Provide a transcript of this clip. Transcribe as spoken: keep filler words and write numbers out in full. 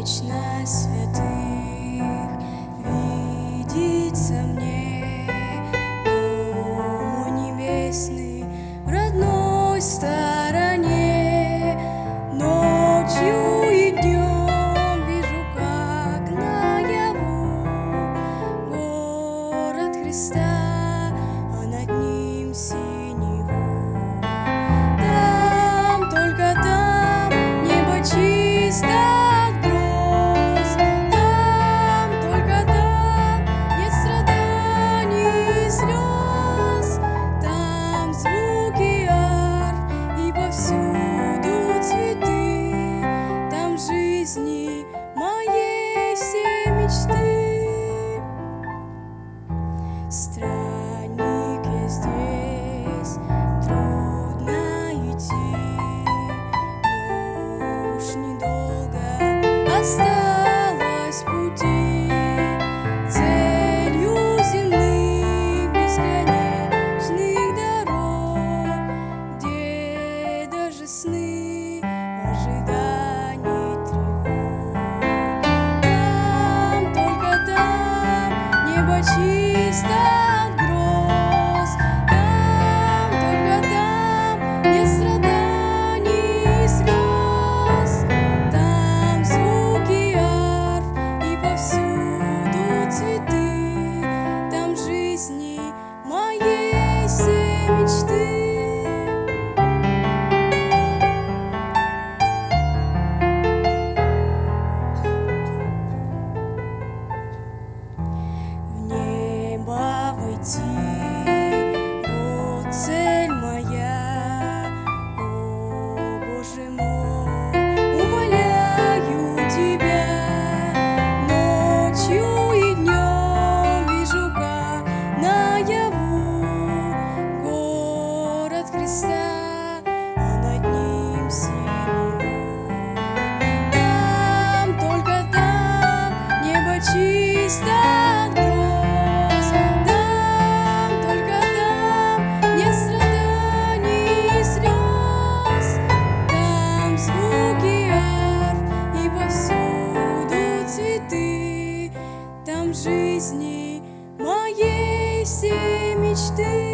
вечно святых видится мне дом мой небесный в родной стороне. Ночью и днем вижу, как наяву город Христа, а над ним синеву. Там, только там небо чисто от гроз, там, только там нет страданий и слез, там звуки арф и повсюду цветы, там жизни моей все мечты. Странник я здесь, трудно идти, но уж недолго осталось пути. Целью земных бесконечных дорог, где даже сны ожиданий тревог. Там, только там небо чисто от гроз, там, только там нет страданий и слез, там звуки арф и повсюду цветы, там жизни моей все мечты. В небо войти, вот цель моя, о Боже мой, умоляю Тебя. Ночью и днем вижу, как наяву город Христа, а над ним синеву. Там, только там небо чисто от гроз, там, только там нет страданий и слез, там звуки арф и повсюду цветы, там жизни моей все мечты.